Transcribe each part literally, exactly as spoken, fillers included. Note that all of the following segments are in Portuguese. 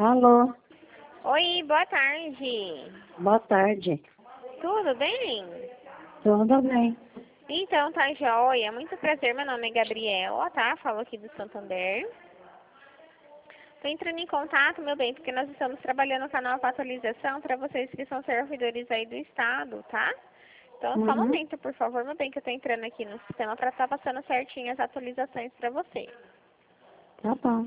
Alô, Oi, boa tarde. boa tarde. Tudo bem? Tudo bem? Então, tá joia. Muito prazer, meu nome é Gabriela, tá? Falo aqui do Santander. Tô entrando em contato, meu bem, porque nós estamos trabalhando com a nova atualização para vocês que são servidores aí do estado, tá? Então, só um Uhum, momento, por favor, meu bem, que eu tô entrando aqui no sistema para estar passando certinho as atualizações para você. tá bom.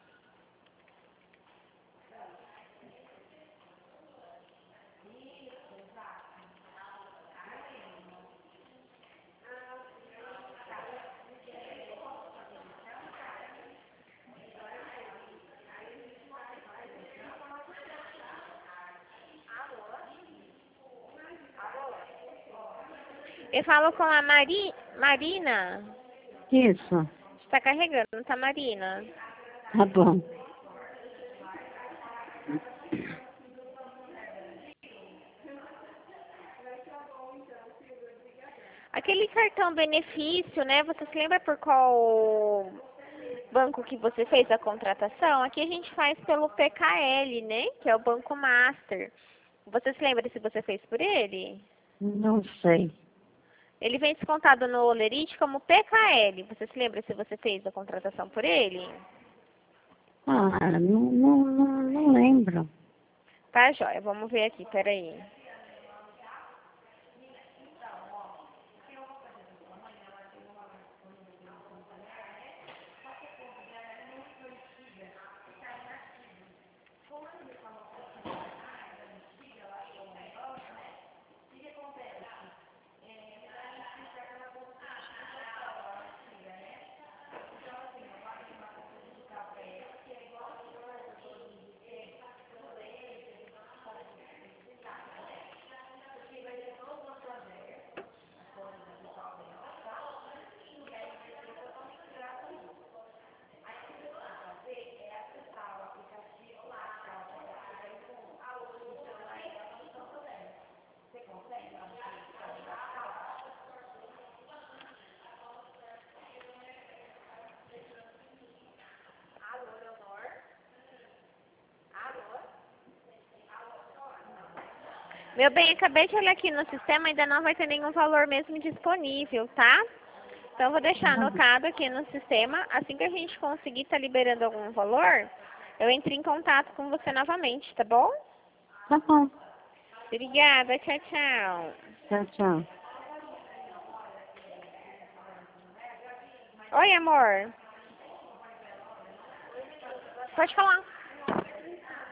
Eu falo com a Mari... Marina. Isso, Está carregando, tá, Marina? tá bom. Aquele cartão benefício, né? Você se lembra por qual banco que você fez a contratação? Aqui a gente faz pelo P K L, né? Que é o Banco Master. Você se lembra se você fez por ele? Não sei. Ele vem descontado no Olerite como P K L. Você se lembra se você fez a contratação por ele? Ah, não, não, não, não lembro. Tá, joia. Vamos ver aqui, peraí. Meu bem, acabei de olhar aqui no sistema, ainda não vai ter nenhum valor mesmo disponível, tá? Então, vou deixar anotado aqui no sistema. Assim que a gente conseguir estar liberando algum valor, eu entro em contato com você novamente, tá bom? Tá bom. Obrigada, tchau, tchau. Tchau, tchau. Oi, amor. Pode falar.